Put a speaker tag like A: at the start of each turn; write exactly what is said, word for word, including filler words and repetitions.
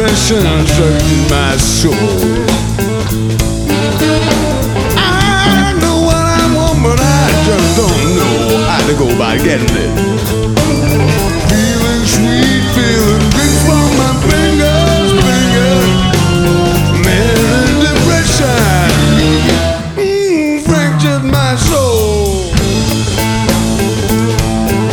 A: passion searching my soul. I know what I want, but I just don't know how to go about getting it. Feeling sweet, feeling